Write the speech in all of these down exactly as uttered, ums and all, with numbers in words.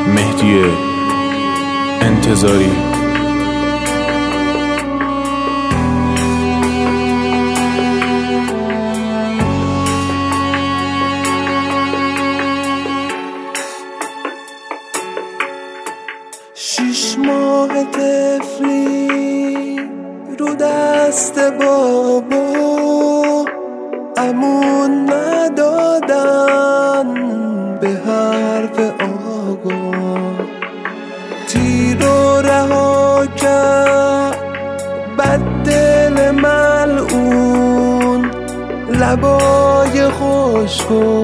مهدی انتظاری. شش ماه طفلی رو دست بابا، امون ندادن به حرف آقا. تیر و رها کرد بد دل ملعون، لبای خشک و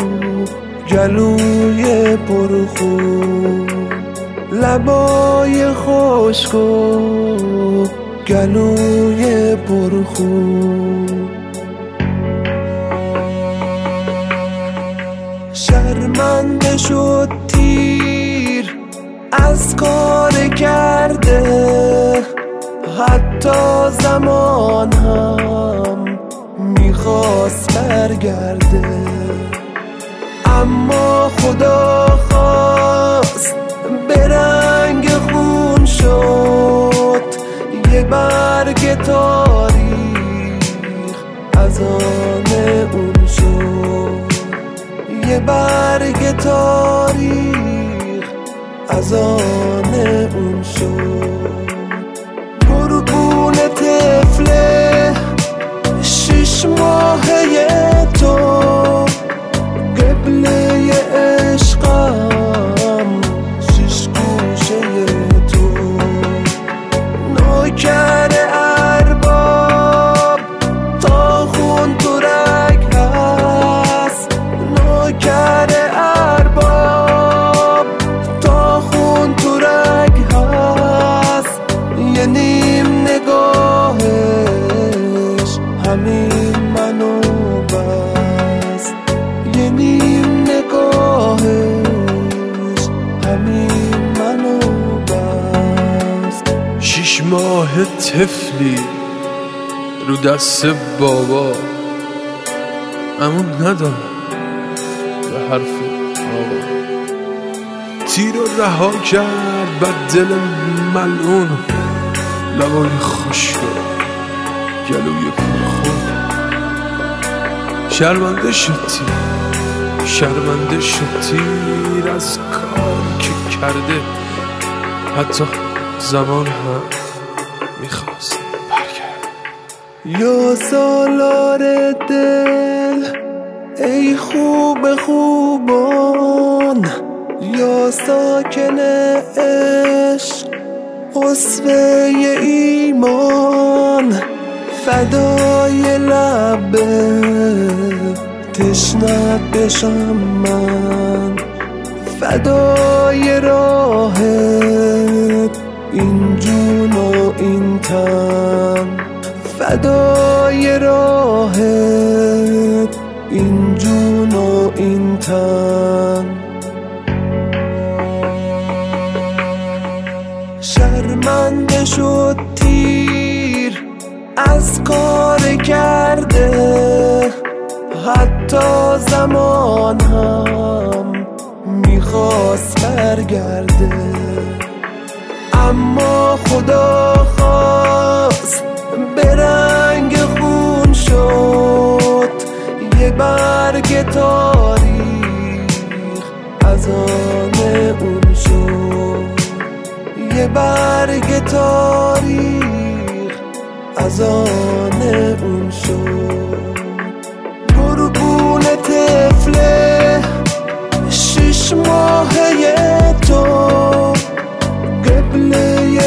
گلوی پرخون، لبای خشک و گلوی پرخون. شرمنده شد تیر از کار کرده، حتی زمان هم میخواست برگرده، اما خدا خواست به رنگ خون شد یه برگ تاریخ از آن اون شد، یه برگ تاریخ از آن اون شد. قربون طفله شش ماهه تو، قبله عشقم شش گوشه تو، نوکر ارباب تا خون تو رگ هست، نوکر ارباب تا خون تو رگ هست. یه نیم نگاهش همین منو بست، یه نیم نگاهش همین منو بست. شش ماه طفلی رو دست بابا، امون ندارم به حرف آقا. تیر رو رها کرد بد دل ملعون، لبای خشک و گلوی پرخون. شرمنده شد تیر، شرمنده شد تیر از کاری که کرده، حتی زمان هم میخواست برگرد. یا سالار دل ای خوب خوبان، یا ساکن عشق قصوه ایمان، فدای لب تشنت بشم من، فدای راهت این جون و این تن، فدای راهت این جون و این تن. شرمنده شد تیر از کار کرده، حتی زمان هم میخواست برگرده، اما خدا خواست به رنگ خون شد یه برگ تاریخ از آن اون شد، یه برگ تاریخ از آن اون شد. قربون طفله شش ماهه تو، قبله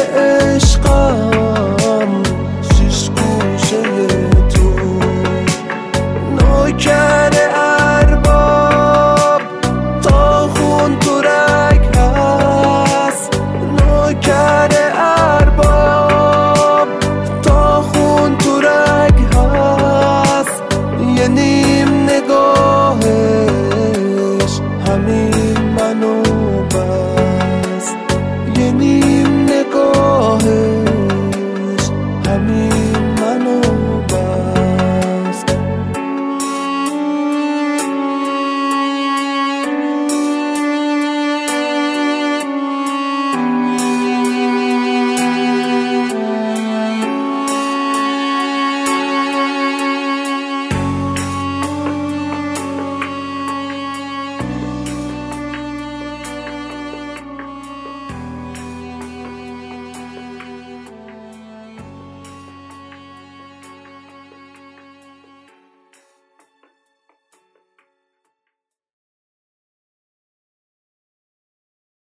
عشقم شش گوشه تو، نوکر ارباب تا خون تو رگ هست، نوکر ارباب تا خون تو رگ هست. یه نیم نگاهش همین